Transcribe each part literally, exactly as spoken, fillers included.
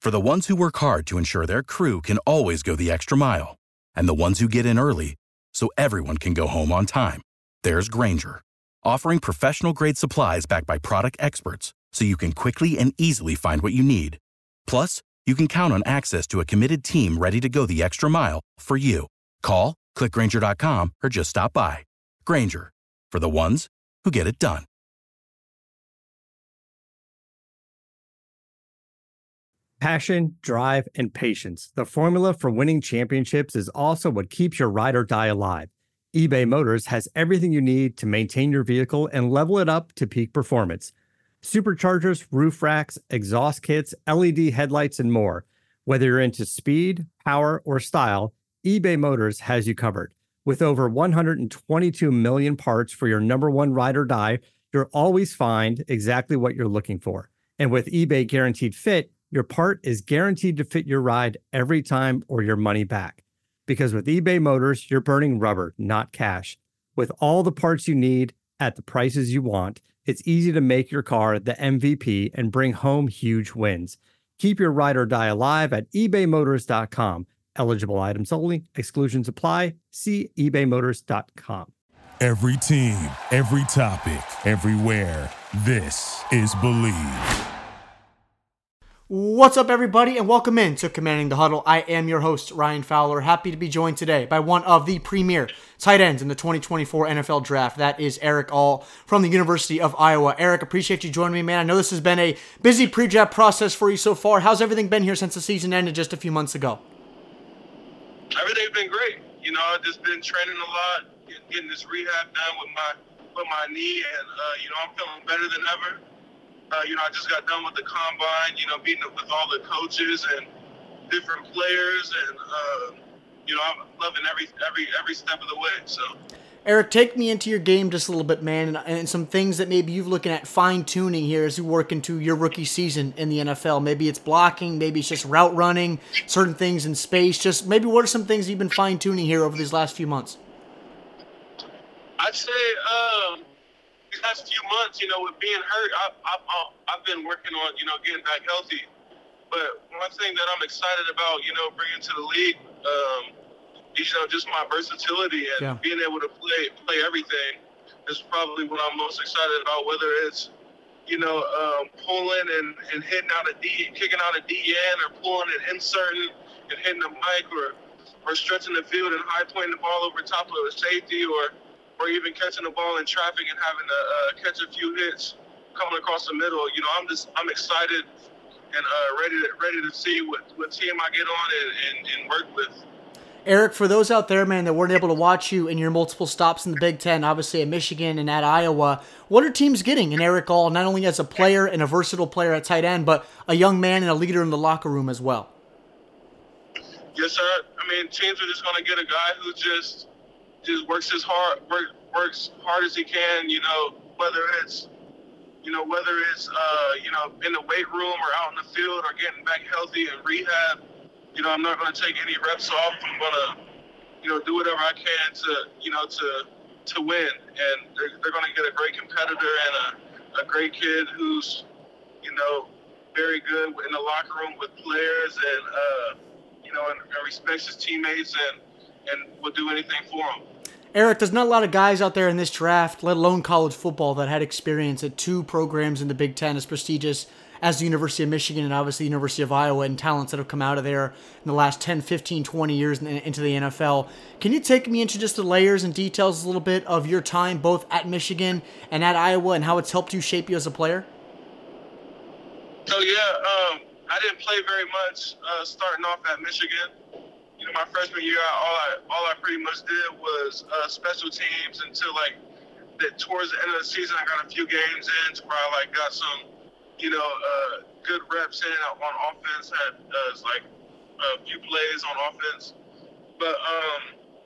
For the ones who work hard to ensure their crew can always go the extra mile, and the ones who get in early so everyone can go home on time, there's Grainger, offering professional-grade supplies backed by product experts so you can quickly and easily find what you need. Plus, you can count on access to a committed team ready to go the extra mile for you. Call, click Grainger dot com, or just stop by. Grainger, for the ones who get it done. Passion, drive, and patience. The formula for winning championships is also what keeps your ride or die alive. eBay Motors has everything you need to maintain your vehicle and level it up to peak performance. Superchargers, roof racks, exhaust kits, L E D headlights, and more. Whether you're into speed, power, or style, eBay Motors has you covered. With over one hundred twenty-two million parts for your number one ride or die, you'll always find exactly what you're looking for. And with eBay Guaranteed Fit, your part is guaranteed to fit your ride every time or your money back. Because with eBay Motors, you're burning rubber, not cash. With all the parts you need at the prices you want, it's easy to make your car the M V P and bring home huge wins. Keep your ride or die alive at ebay motors dot com. Eligible items only. Exclusions apply. See ebay motors dot com. Every team, every topic, everywhere. This is Believe. What's up, everybody, and welcome in to Commanding the Huddle. I am your host, Ryan Fowler. Happy to be joined today by one of the premier tight ends in the twenty twenty-four N F L Draft. That is Eric All from the University of Iowa. Eric, appreciate you joining me, man. I know this has been a busy pre-draft process for you so far. How's everything been here since the season ended just a few months ago? Everything's been great. You know, I've just been training a lot, getting this rehab done with my with my knee, and uh, you know, I'm feeling better than ever. Uh, you know, I just got done with the combine, you know, meeting with all the coaches and different players, and, uh, you know, I'm loving every every every step of the way, so. Eric, take me into your game just a little bit, man, and, and some things that maybe you're looking at fine-tuning here as you work into your rookie season in the N F L. Maybe it's blocking, maybe it's just route running, certain things in space. Just maybe what are some things you've been fine-tuning here over these last few months? I'd say, um, these last few months, you know, with being hurt, I, I, I, I've been working on, you know, getting back healthy. But one thing that I'm excited about, you know, bringing to the league, um, is, you know, just my versatility and yeah. being able to play play everything is probably what I'm most excited about, whether it's, you know, um, pulling and, and hitting out a D, kicking out a D N, or pulling and inserting and hitting the mic, or, or stretching the field and high pointing the ball over top of a safety, or or even catching the ball in traffic and having to uh, catch a few hits coming across the middle. You know, I'm just I'm excited and uh, ready to ready to see what, what team I get on and, and, and work with. Eric, for those out there, man, that weren't able to watch you in your multiple stops in the Big Ten, obviously at Michigan and at Iowa, what are teams getting in Eric All, not only as a player and a versatile player at tight end, but a young man and a leader in the locker room as well? Yes, sir. I mean, teams are just going to get a guy who just just works his hard, work, works hard as he can, you know, whether it's, you know, whether it's, uh, you know, in the weight room or out in the field or getting back healthy and rehab. You know, I'm not going to take any reps off. I'm going to, you know, do whatever I can to, you know, to to win. And they're, they're going to get a great competitor and a, a great kid who's, you know, very good in the locker room with players and, uh, you know, and, and respects his teammates and, and will do anything for them. Eric, there's not a lot of guys out there in this draft, let alone college football, that had experience at two programs in the Big Ten as prestigious as the University of Michigan and obviously the University of Iowa, and talents that have come out of there in the last ten, fifteen, twenty years into the N F L. Can you take me into just the layers and details a little bit of your time both at Michigan and at Iowa and how it's helped you shape you as a player? So, yeah, um, I didn't play very much uh, starting off at Michigan. You know, my freshman year, all I all I pretty much did was uh, special teams until, like, the, towards the end of the season, I got a few games in to where I, like, got some, you know, uh, good reps in on offense, had, uh, like, a few plays on offense. But, um,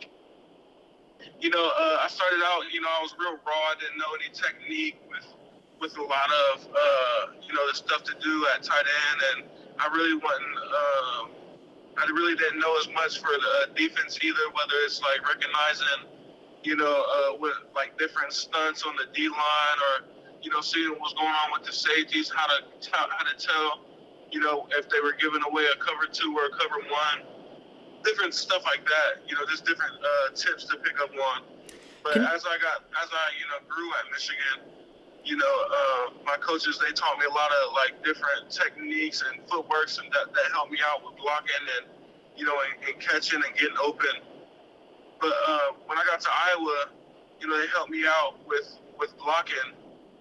you know, uh, I started out, you know, I was real raw. I didn't know any technique with, with a lot of, uh, you know, the stuff to do at tight end. And I really wasn't, uh, I really didn't know as much for the defense either, whether it's like recognizing, you know, uh, with like different stunts on the D line, or, you know, seeing what's going on with the safeties, how to tell, how to tell, you know, if they were giving away a cover two or a cover one, different stuff like that. You know, there's different uh, tips to pick up on. But Can, as I got, as I, you know, grew at Michigan, you know, uh, my coaches, they taught me a lot of like different techniques and footworks and that, that helped me out with blocking and, you know, and, and catching and getting open. But uh, when I got to Iowa, you know, they helped me out with, with blocking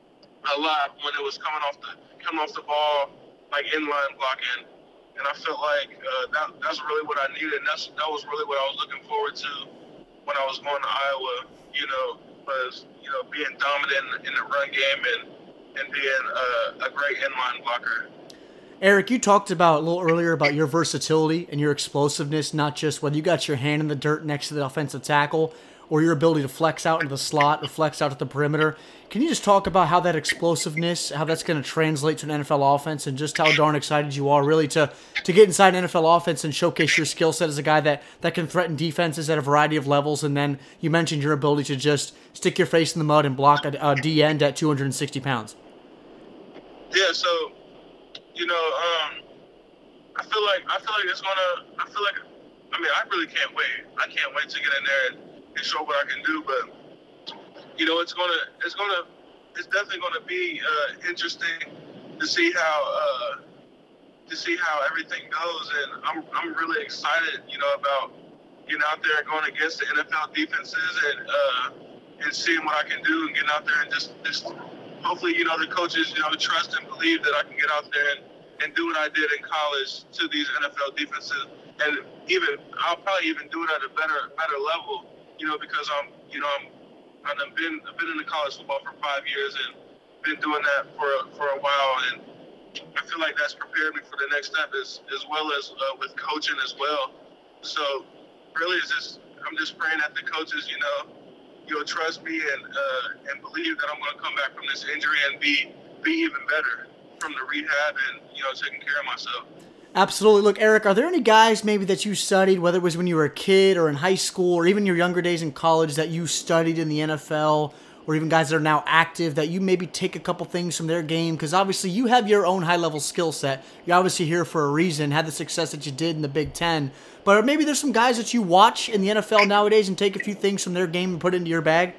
a lot when it was coming off the coming off the ball, like inline blocking. And I felt like uh, that that's really what I needed. And that's that was really what I was looking forward to when I was going to Iowa. You know, was you know being dominant in the run game and and being uh, a great inline blocker. Eric, you talked about a little earlier about your versatility and your explosiveness, not just whether you got your hand in the dirt next to the offensive tackle or your ability to flex out into the slot or flex out at the perimeter. Can you just talk about how that explosiveness, how that's going to translate to an N F L offense, and just how darn excited you are really to to get inside an N F L offense and showcase your skill set as a guy that, that can threaten defenses at a variety of levels? And then you mentioned your ability to just stick your face in the mud and block a, a D end at two hundred sixty pounds. Yeah, so, you know, um, I feel like I feel like it's gonna. I feel like, I mean, I really can't wait. I can't wait to get in there and, and show what I can do. But you know, it's gonna, it's gonna, it's definitely gonna be uh, interesting to see how, uh, to see how everything goes. And I'm, I'm really excited, you know, about getting out there and going against the N F L defenses and, uh, and seeing what I can do and getting out there and just, just hopefully, you know, the coaches, you know, trust and believe that I can get out there and, and do what I did in college to these N F L defenses. And even, I'll probably even do it at a better, better level, you know, because I'm, you know, I'm, I've been I've been in the college football for five years and been doing that for for a while, and I feel like that's prepared me for the next step as as well as uh, with coaching as well. So really, it's just I'm just praying that the coaches, you know, you'll trust me and uh, and believe that I'm going to come back from this injury and be be even better from the rehab and you know taking care of myself. Absolutely. Look, Eric, are there any guys maybe that you studied, whether it was when you were a kid or in high school or even your younger days in college, that you studied in the N F L, or even guys that are now active, that you maybe take a couple things from their game? Because obviously you have your own high-level skill set. You're obviously here for a reason, had the success that you did in the Big Ten. But maybe there's some guys that you watch in the N F L nowadays and take a few things from their game and put it into your bag?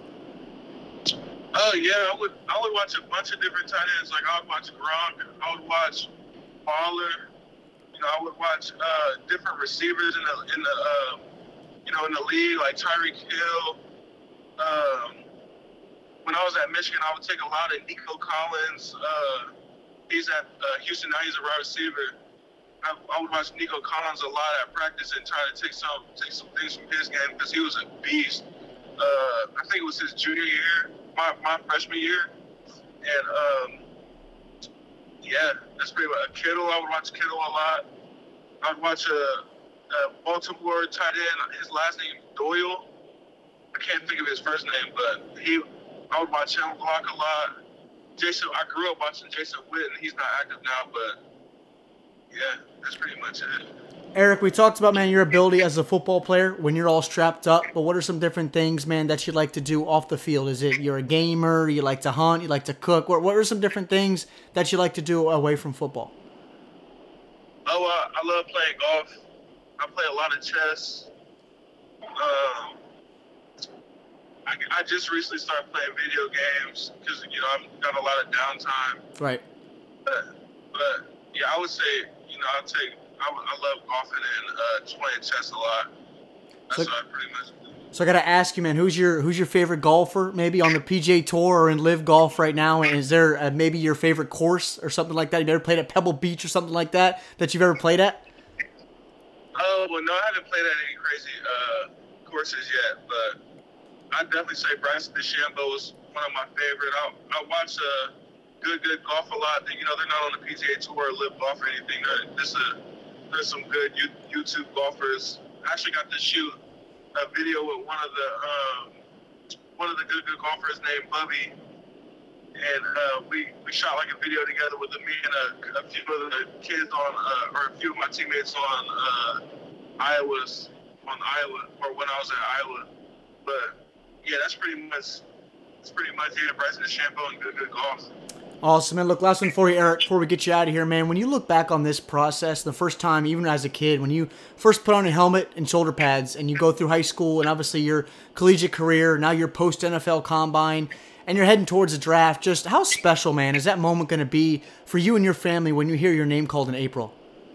Oh, yeah. I would I would watch a bunch of different tight ends. Like, I would watch Gronk. I would watch Baller. You know, I would watch uh, different receivers in the in the uh, you know in the league, like Tyreek Hill. Um, when I was at Michigan, I would take a lot of Nico Collins. Uh, he's at uh, Houston now. He's a wide receiver. I, I would watch Nico Collins a lot at practice and try to take some take some things from his game because he was a beast. Uh, I think it was his junior year, my my freshman year, and. Um, Yeah, that's pretty much. Kittle, I would watch Kittle a lot. I'd watch a, a Baltimore tight end. His last name Doyle. I can't think of his first name, but he. I would watch him block a lot. Jason, I grew up watching Jason Witten. He's not active now, but yeah, that's pretty much it. Eric, we talked about, man, your ability as a football player when you're all strapped up, but what are some different things, man, that you like to do off the field? Is it you're a gamer, you like to hunt, you like to cook? What, what are some different things that you like to do away from football? Oh, uh, I love playing golf. I play a lot of chess. Um, I, I just recently started playing video games because, you know, I've got a lot of downtime. Right. But, but yeah, I would say, you know, I'll take – I, I love golfing and uh, playing chess a lot. That's so, what I pretty much do. So I got to ask you, man, who's your who's your favorite golfer? Maybe on the P G A Tour or in Live Golf right now? And is there uh, maybe your favorite course or something like that? Have you ever played at Pebble Beach or something like that that you've ever played at? Oh, well, no, I haven't played at any crazy uh, courses yet, but I'd definitely say Bryson DeChambeau is one of my favorite. I, I watch uh, good, good golf a lot. You know, they're not on the P G A Tour or Live Golf or anything. This is a There's some good YouTube golfers. I actually got to shoot a video with one of the um, one of the good good golfers named Bubby, and uh, we we shot like a video together with me and a, a few of the kids on, uh, or a few of my teammates on uh, Iowa's on Iowa, or when I was at Iowa. But yeah, that's pretty much that's pretty much it. Bryson DeChambeau and good good golf. Awesome. And look, last one for you, Eric, before we get you out of here, man. When you look back on this process, the first time, even as a kid, when you first put on a helmet and shoulder pads and you go through high school and obviously your collegiate career, now your post-N F L combine, and you're heading towards the draft, just how special, man, is that moment going to be for you and your family when you hear your name called in April?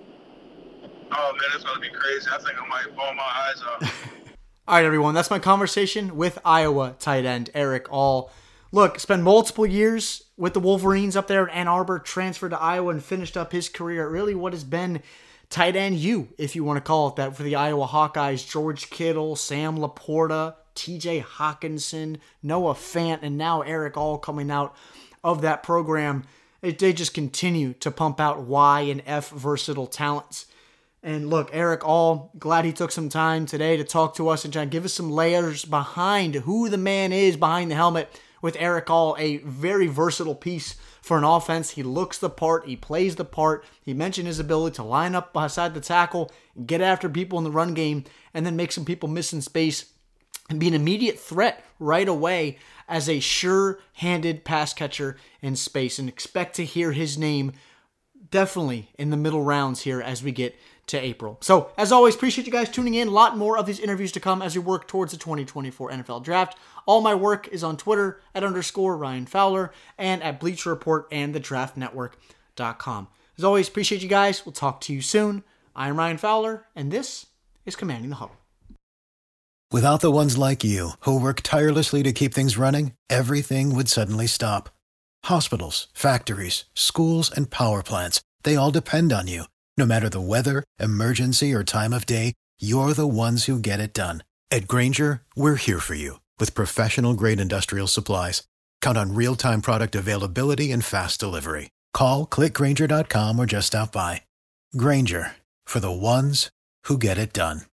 Oh, man, it's going to be crazy. I think I might ball my eyes out. All right, everyone, that's my conversation with Iowa tight end Erick All. Look, spent multiple years with the Wolverines up there in Ann Arbor, transferred to Iowa and finished up his career at really what has been tight end U, if you want to call it that, for the Iowa Hawkeyes. George Kittle, Sam Laporta, T J Hawkinson, Noah Fant, and now Erick All coming out of that program. It, they just continue to pump out Y and F versatile talents. And look, Erick All, glad he took some time today to talk to us and try to give us some layers behind who the man is behind the helmet. With Erick All, a very versatile piece for an offense. He looks the part. He plays the part. He mentioned his ability to line up beside the tackle, get after people in the run game, and then make some people miss in space and be an immediate threat right away as a sure-handed pass catcher in space. And expect to hear his name definitely in the middle rounds here as we get to April. So, as always, appreciate you guys tuning in. A lot more of these interviews to come as we work towards the twenty twenty-four N F L Draft. All my work is on Twitter at underscore Ryan Fowler and at Bleacher Report and the draft network dot com. As always, appreciate you guys. We'll talk to you soon. I'm Ryan Fowler, and this is Commanding the Huddle. Without the ones like you, who work tirelessly to keep things running, everything would suddenly stop. Hospitals, factories, schools, and power plants, they all depend on you. No matter the weather, emergency, or time of day, you're the ones who get it done. At Grainger, we're here for you with professional-grade industrial supplies. Count on real-time product availability and fast delivery. Call, click Grainger dot com, or just stop by. Grainger, for the ones who get it done.